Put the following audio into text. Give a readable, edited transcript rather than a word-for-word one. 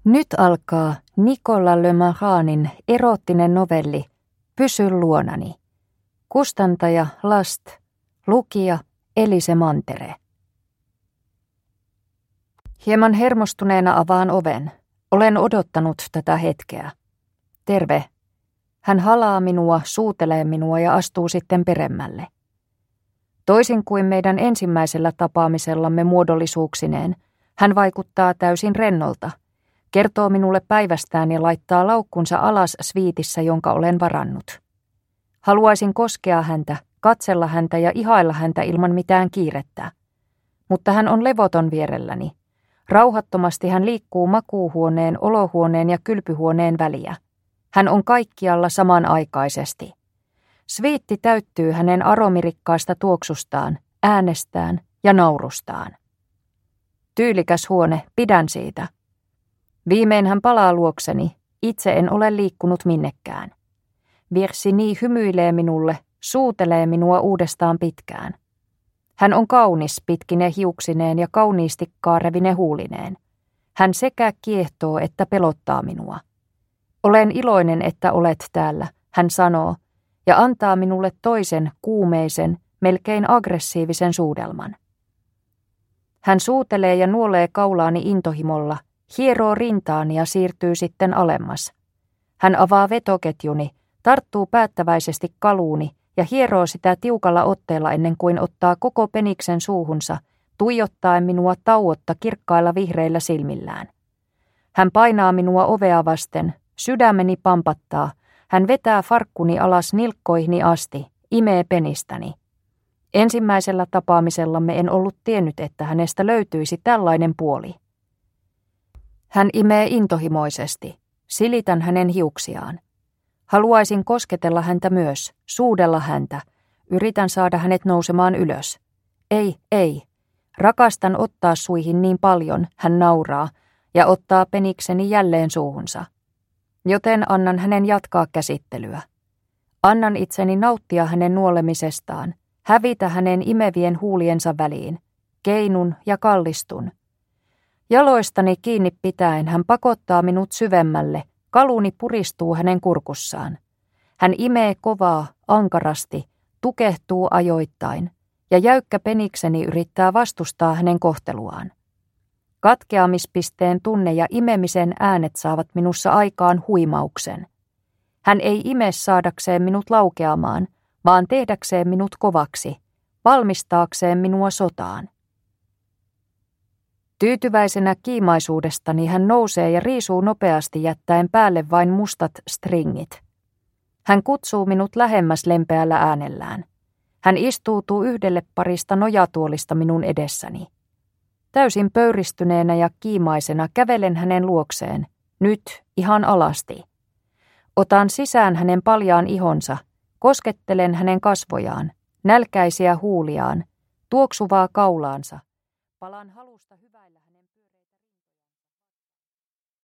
Nyt alkaa Nicolas Le Maranin eroottinen novelli Pysy luonani. Kustantaja Last, lukija Elise Mantere. Hieman hermostuneena avaan oven. Olen odottanut tätä hetkeä. Terve. Hän halaa minua, suutelee minua ja astuu sitten peremmälle. Toisin kuin meidän ensimmäisellä tapaamisellamme muodollisuuksineen, hän vaikuttaa täysin rennolta. Kertoo minulle päivästään ja laittaa laukkunsa alas sviitissä, jonka olen varannut. Haluaisin koskea häntä, katsella häntä ja ihailla häntä ilman mitään kiirettä. Mutta hän on levoton vierelläni. Rauhattomasti hän liikkuu makuuhuoneen, olohuoneen ja kylpyhuoneen väliä. Hän on kaikkialla samanaikaisesti. Sviitti täyttyy hänen aromirikkaasta tuoksustaan, äänestään ja naurustaan. Tyylikäs huone, pidän siitä. Viimein hän palaa luokseni, itse en ole liikkunut minnekään. Virginie hymyilee minulle, suutelee minua uudestaan pitkään. Hän on kaunis pitkine hiuksineen ja kauniisti kaarevine huulineen. Hän sekä kiehtoo että pelottaa minua. Olen iloinen, että olet täällä, hän sanoo, ja antaa minulle toisen kuumeisen, melkein aggressiivisen suudelman. Hän suutelee ja nuolee kaulaani intohimolla, hieroo rintaani ja siirtyy sitten alemmas. Hän avaa vetoketjuni, tarttuu päättäväisesti kaluuni ja hieroo sitä tiukalla otteella ennen kuin ottaa koko peniksen suuhunsa, tuijottaen minua tauotta kirkkailla vihreillä silmillään. Hän painaa minua ovea vasten, sydämeni pampattaa, hän vetää farkkuni alas nilkkoihini asti, imee penistäni. Ensimmäisellä tapaamisellamme en ollut tiennyt, että hänestä löytyisi tällainen puoli. Hän imee intohimoisesti, silitän hänen hiuksiaan. Haluaisin kosketella häntä myös, suudella häntä. Yritän saada hänet nousemaan ylös. Ei. Rakastan ottaa suihin niin paljon, hän nauraa, ja ottaa penikseni jälleen suuhunsa. Joten annan hänen jatkaa käsittelyä. Annan itseni nauttia hänen nuolemisestaan, hävitä hänen imevien huuliensa väliin. Keinun ja kallistun. Jaloistani kiinni pitäen hän pakottaa minut syvemmälle. Kaluuni puristuu hänen kurkussaan. Hän imee kovaa, ankarasti, tukehtuu ajoittain, ja jäykkä penikseni yrittää vastustaa hänen kohteluaan. Katkeamispisteen tunne ja imemisen äänet saavat minussa aikaan huimauksen. Hän ei ime saadakseen minut laukeamaan, vaan tehdäkseen minut kovaksi, valmistaakseen minua sotaan. Tyytyväisenä kiimaisuudestani hän nousee ja riisuu nopeasti jättäen päälle vain mustat stringit. Hän kutsuu minut lähemmäs lempeällä äänellään. Hän istuutuu yhdelle parista nojatuolista minun edessäni. Täysin pöyristyneenä ja kiimaisena kävelen hänen luokseen, nyt ihan alasti. Otan sisään hänen paljaan ihonsa, koskettelen hänen kasvojaan, nälkäisiä huuliaan, tuoksuvaa kaulaansa. Palan halusta hyväillä hänen